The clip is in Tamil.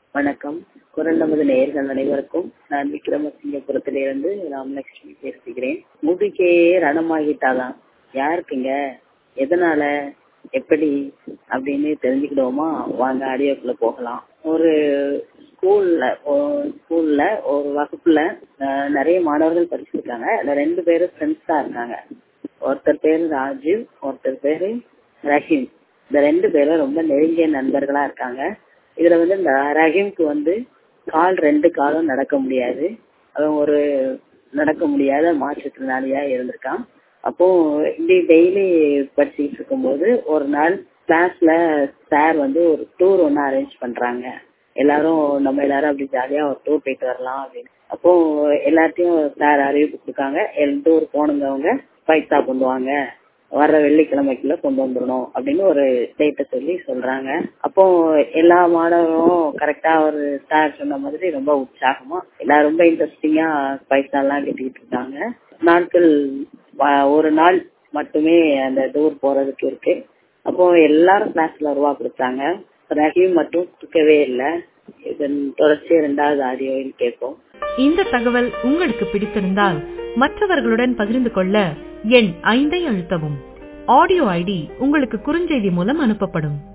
வணக்கம். குரல் நமது நேயர்கள் அனைவருக்கும் நான் விக்ரமசிங்கபுரத்திலிருந்து ராமலட்சுமி பேசுகிறேன். முதுகே ரணமாகிட்டாதான் யாருக்குங்க, எதனால, எப்படி அப்படின்னு தெரிஞ்சுக்கிடுவோமா? வாங்க ஆடியோக்குள்ள போகலாம். ஒரு ஸ்கூல்ல ஒரு வகுப்புல நிறைய மாணவர்கள் படிச்சிருக்காங்க. அதுல 2 பேரும் ஃப்ரெண்ட்ஸா இருக்காங்க. ஒருத்தர் பேரு ராஜீவ், ஒருத்தர் பேரு ரஹீம். இந்த 2 பேரும் ரொம்ப நெருங்கிய நண்பர்களா இருக்காங்க. இதுல இந்த ரஹீம்க்கு 2 காலும் நடக்க முடியாது. அவன் ஒரு நடக்க முடியாத மாற்றுத்திறனாளியா இருந்திருக்கான். அப்போ இப்படி டெய்லி படிச்சுக்கிட்டு இருக்கும்போது ஒரு நாள் கிளாஸ்ல சார் ஒரு டூர் ஒன்று அரேஞ்ச் பண்றாங்க. நம்ம எல்லாரும் அப்படி ஜாலியா ஒரு டூர் போயிட்டு வரலாம் அப்படின்னு. அப்போ எல்லாத்தையும் சார் அறிவிப்பு கொடுக்காங்க. டூர் போனவங்க பைசா கொண்டு வாங்க, வர்ற வெள்ளிக்கிழமைக்குள்ள கொண்டு வந்துடணும் அப்படின்னு ஒரு டேட்டை சொல்றாங்க. அப்போ எல்லா மாணவரும் கரெக்டா ஒரு சார் சொன்ன மாதிரி ரொம்ப உற்சாகமா எல்லாரும் ரொம்ப இன்ட்ரெஸ்டிங்கா பைசா எல்லாம் கட்டிக்கிட்டு இருக்காங்க. நாட்கள் ஒரு நாள் மட்டுமே அந்த டூர் போறதுக்கு இருக்கு. அப்போ எல்லாரும் கிளாஸ்ல ரூபா கொடுத்தாங்க. ரஹீம் மட்டும் கொடுக்கவே இல்லை. இதன் தொடர்ச்சி 2வது ஆடியோவில் கேட்போம். இந்த தகவல் உங்களுக்கு பிடித்திருந்தால் மற்றவர்களுடன் பகிர்ந்து கொள்ள எண் 5 அழுத்தவும். ஆடியோ ஐடி உங்களுக்கு குறுஞ்செய்தி மூலம் அனுப்பப்படும்.